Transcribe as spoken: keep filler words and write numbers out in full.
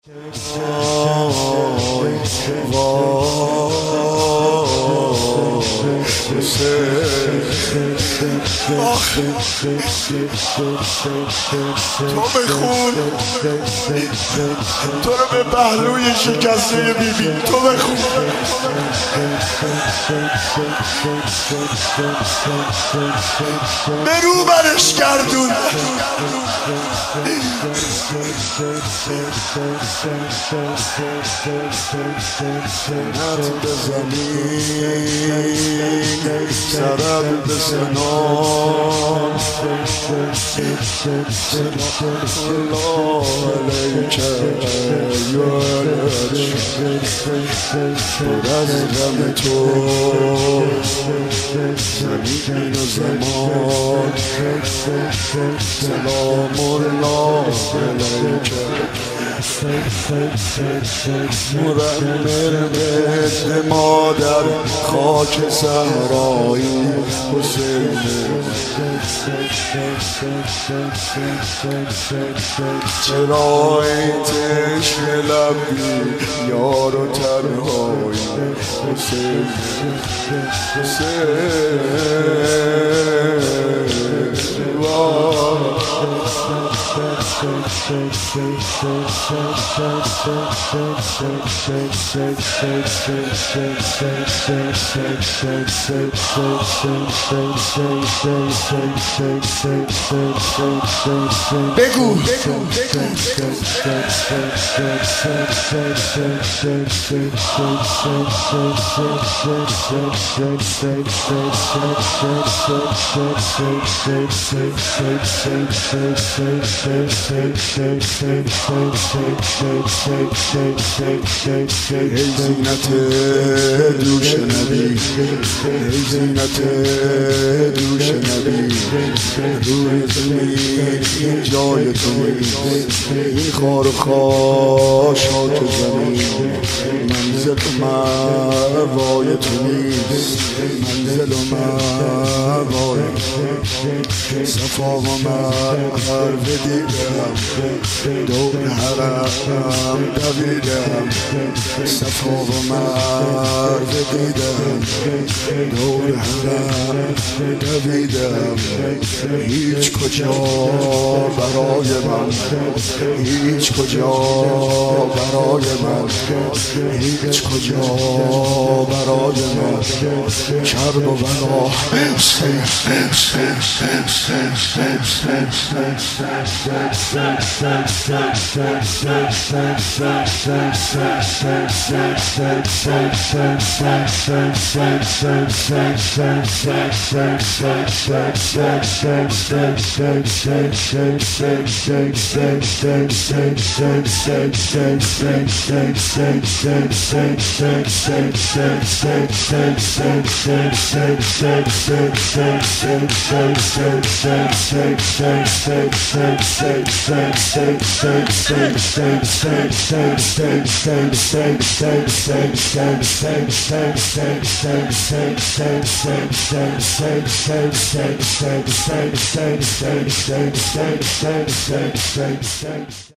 وای وای تو بخون تو رو به پهلوی شکسته بیبی تو بخون به رو برش گردون سرت به زمین سرت به سنان الله علیک یارج پر از غم تو زمین و زمان سلام الله علیک مرمر بهت مادر خاک صحرایی حسین چرای تشک لبی یار و تنهایی حسین بگو ای زینت دوش نبی ای زینت دوش نبی روی زمین این جای تو نیست این خار و خاشاک زمین منزل موای تو نیست منزل و موای صفا و مرور دیدم دور حرم دویدم صفا و مرور دیدم دور حرم دویدم هیچ کجا برای من هیچ کجا برای من هیچ کجا برای من کرب و بلا